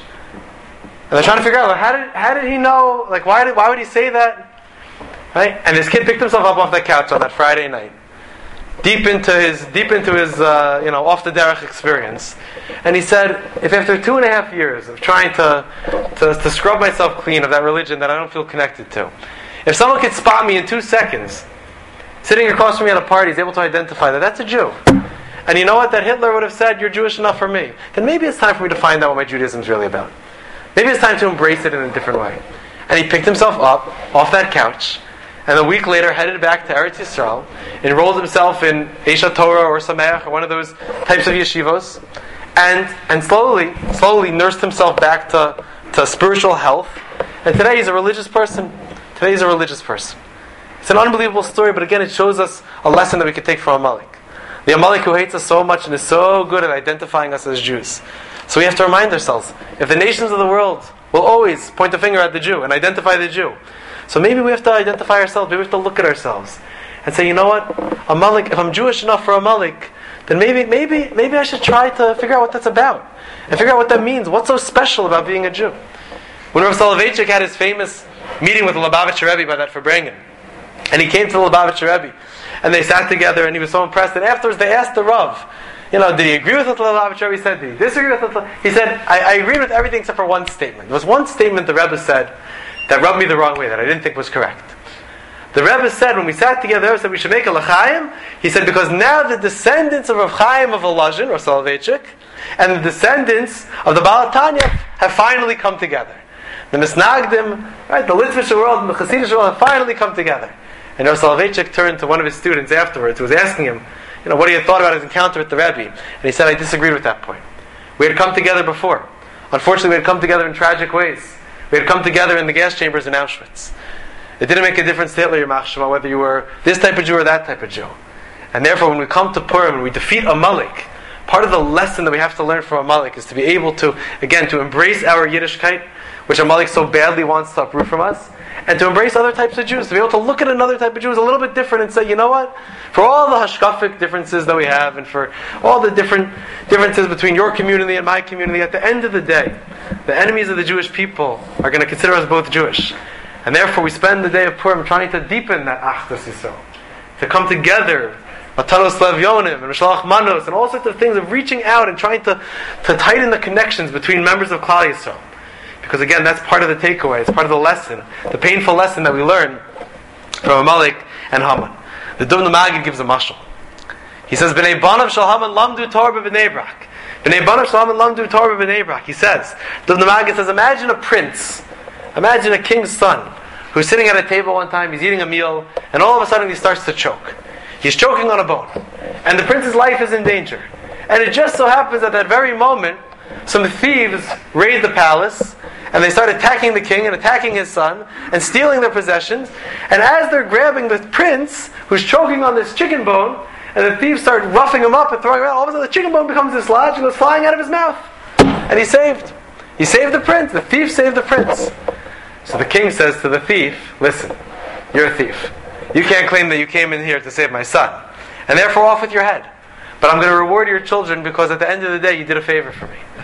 And they're trying to figure out, like, how did how did he know, like, why did why would he say that? Right? And this kid picked himself up off that couch on that Friday night, deep into his deep into his uh, you know off the derech experience, and he said, if after two and a half years of trying to, to to scrub myself clean of that religion that I don't feel connected to, if someone could spot me in two seconds, sitting across from me at a party, is able to identify that that's a Jew, and you know what, that Hitler would have said, you're Jewish enough for me, then maybe it's time for me to find out what my Judaism is really about. Maybe it's time to embrace it in a different way. And he picked himself up off that couch. And a week later, headed back to Eretz Yisrael, enrolled himself in Esha Torah or Sameach or one of those types of yeshivos, and and slowly, slowly nursed himself back to, to spiritual health. And today he's a religious person. Today he's a religious person. It's an unbelievable story, but again, it shows us a lesson that we can take from Amalek. The Amalek who hates us so much and is so good at identifying us as Jews. So we have to remind ourselves, if the nations of the world will always point the finger at the Jew and identify the Jew, so maybe we have to identify ourselves, maybe we have to look at ourselves and say, you know what, Amalek, if I'm Jewish enough for Amalek, then maybe maybe maybe I should try to figure out what that's about. And figure out what that means. What's so special about being a Jew? When Rav Soloveitchik had his famous meeting with the Lubavitcher Rebbe by that Farbrengen, and he came to the Lubavitcher Rebbe, and they sat together, and he was so impressed, and afterwards they asked the Rav, you know, did he agree with what the Lubavitcher Rebbe said? Did he disagree with what? He said, I, I agreed with everything except for one statement. There was one statement the Rebbe said that rubbed me the wrong way, that I didn't think was correct. The Rebbe said, when we sat together, said we should make a l'chaim. He said, because now the descendants of Rav Chaim of Volozhin, or Soloveitchik, and the descendants of the Baal Tanya have finally come together. The Misnagdim, right, the Litvische world and the Hasidic world have finally come together. And Rav Soloveitchik turned to one of his students afterwards, who was asking him, you know, what he had thought about his encounter with the Rebbe. And he said, I disagreed with that point. We had come together before. Unfortunately, we had come together in tragic ways. We had come together in the gas chambers in Auschwitz. It didn't make a difference to Hitler, Yamach Shema, whether you were this type of Jew or that type of Jew. And therefore, when we come to Purim and we defeat Amalek, part of the lesson that we have to learn from Amalek is to be able to, again, to embrace our Yiddishkeit, which Amalek so badly wants to uproot from us, and to embrace other types of Jews, to be able to look at another type of Jew as a little bit different and say, you know what? For all the hashkafic differences that we have, and for all the different differences between your community and my community, at the end of the day, the enemies of the Jewish people are going to consider us both Jewish. And therefore we spend the day of Purim trying to deepen that Achdus Yisrael, to come together, Matanos Lev Yonim, and Mishalach Manos, and all sorts of things of reaching out and trying to, to tighten the connections between members of Klal Yisrael. Because again, that's part of the takeaway, it's part of the lesson, the painful lesson that we learn from Amalek and Haman. The Dubno Maggid gives a mashal. He says, B'nei Banav Shel Haman lamdu Torah b'Bnei Brak. B'nei Banav Shel Haman lamdu Torah b'Bnei Brak. He says, Dubno Maggid says, imagine a prince, imagine a king's son, who's sitting at a table one time, he's eating a meal, and all of a sudden he starts to choke. He's choking on a bone. And the prince's life is in danger. And it just so happens at that very moment, some thieves raid the palace, and they start attacking the king and attacking his son, and stealing their possessions. And as they're grabbing the prince, who's choking on this chicken bone, and the thieves start roughing him up and throwing him out, all of a sudden the chicken bone becomes dislodged and goes flying out of his mouth. And he's saved. He saved the prince. The thief saved the prince. So the king says to the thief, listen, you're a thief. You can't claim that you came in here to save my son. And therefore off with your head. But I'm going to reward your children because at the end of the day you did a favor for me.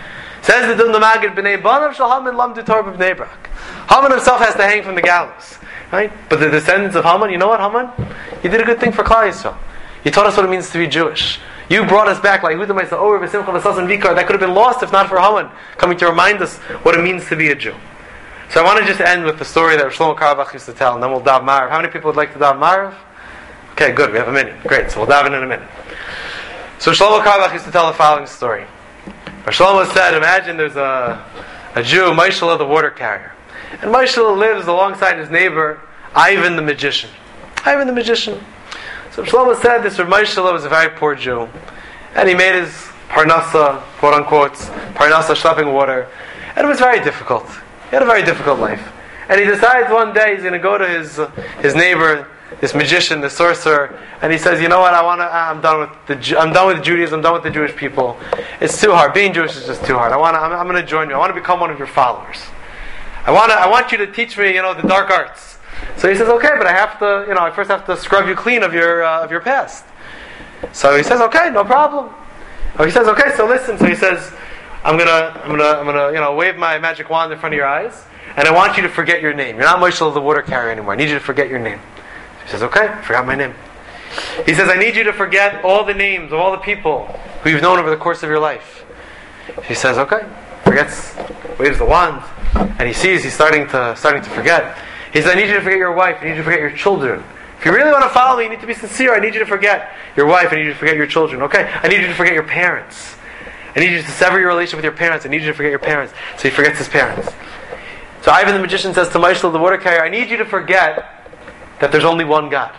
Says the Dunda Magid, B'nei Banav Shal Haman Lamdu Torah B'nei Brak. Haman himself has to hang from the gallows. Right? But the descendants of Haman, you know what, Haman? You did a good thing for Klal Yisrael. You taught us what it means to be Jewish. You brought us back like Yehuda Ma'aseh Orer V'Simcha V'Sasan Vikar. That could have been lost if not for Haman coming to remind us what it means to be a Jew. So I want to just end with the story that Shlomo Carlebach used to tell, and then we'll daven Marav. How many people would like to daven Marav? Okay, good. We have a minute. Great. So we'll daven in a minute. So Shlomo Carlebach used to tell the following story. Shlomo said, imagine there's a, a Jew, Maishla the water carrier. And Maishla lives alongside his neighbor, Ivan the magician. Ivan the magician. So Shlomo said this Rav Maishla was a very poor Jew. And he made his parnasa, quote unquote, parnasa schlepping water. And it was very difficult. He had a very difficult life. And he decides one day he's going to go to his uh, his neighbor, this magician, this sorcerer, and he says, you know what, I want to, I'm done with the, I'm done with Judaism, I'm done with the Jewish people. It's too hard. Being Jewish is just too hard. I want to, I'm, I'm going to join you. I want to become one of your followers. I want to, I want you to teach me, you know, the dark arts. So he says, okay, but I have to, you know, I first have to scrub you clean of your uh, of your past. So he says, okay, no problem. Oh, he says, okay, so listen. So he says, I'm gonna, I'm gonna, I'm gonna, you know, wave my magic wand in front of your eyes, and I want you to forget your name. You're not Moshe the water carrier anymore. I need you to forget your name. He says, okay, I forgot my name. He says, I need you to forget all the names of all the people who you've known over the course of your life. He says, okay. Forgets, waves the wand, and he sees he's starting to starting to forget. He says, I need you to forget your wife. I need you to forget your children. If you really want to follow me, you need to be sincere. I need you to forget your wife. I need you to forget your children. Okay? I need you to forget your parents. I need you to sever your relationship with your parents. I need you to forget your parents. So he forgets his parents. So Ivan the magician says to Maishla the water carrier, I need you to forget that there's only one God.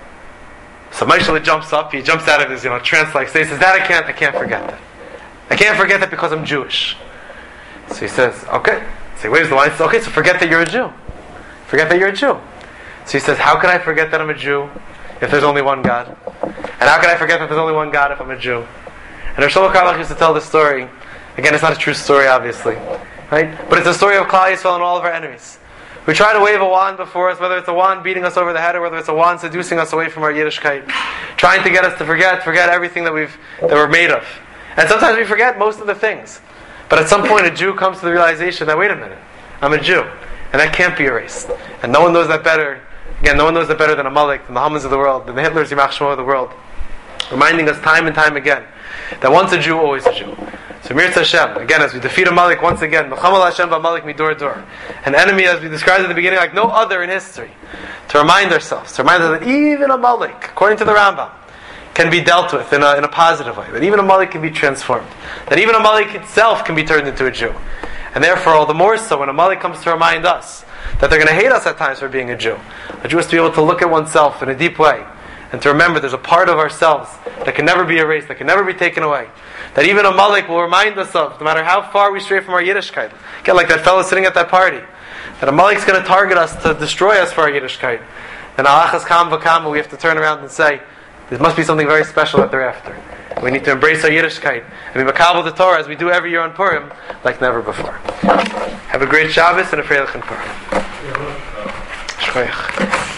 So Maishla jumps up. He jumps out of his, you know, trance-like state. He says, that I can't, I can't forget that. I can't forget that because I'm Jewish. So he says, okay. So he waves the wine. He says, okay, so forget that you're a Jew. Forget that you're a Jew. So he says, how can I forget that I'm a Jew if there's only one God? And how can I forget that there's only one God if I'm a Jew? And Rav Shlomo Carlebach used to tell this story. Again, it's not a true story, obviously. Right? But it's a story of Klal Yisrael and all of our enemies. We try to wave a wand before us, whether it's a wand beating us over the head or whether it's a wand seducing us away from our Yiddishkeit, trying to get us to forget, forget everything that we've that we're made of. And sometimes we forget most of the things. But at some point a Jew comes to the realization that, wait a minute, I'm a Jew. And that can't be erased. And no one knows that better. Again, no one knows that better than Amalek, than the Hamans of the world, than the Hitlers, Yimach Shemo of the world. Reminding us time and time again that once a Jew, always a Jew. So Mirz Hashem, again, as we defeat Amalek once again, Mechamal Hashem B'Amalek Midor Dor, an enemy as we described at the beginning like no other in history. To remind ourselves, to remind us that even Amalek, according to the Rambam, can be dealt with in a, in a positive way. That even Amalek can be transformed. That even Amalek itself can be turned into a Jew. And therefore, all the more so, when Amalek comes to remind us that they're going to hate us at times for being a Jew, a Jew has to be able to look at oneself in a deep way and to remember there's a part of ourselves that can never be erased, that can never be taken away. That even Amalek will remind us of, no matter how far we stray from our Yiddishkeit. Again, like that fellow sitting at that party. That Amalek's going to target us to destroy us for our Yiddishkeit. Then alachas kam v'kam, we have to turn around and say, there must be something very special that they're after. We need to embrace our Yiddishkeit and be makabel the Torah as we do every year on Purim, like never before. Have a great Shabbos and a Freilich and Purim.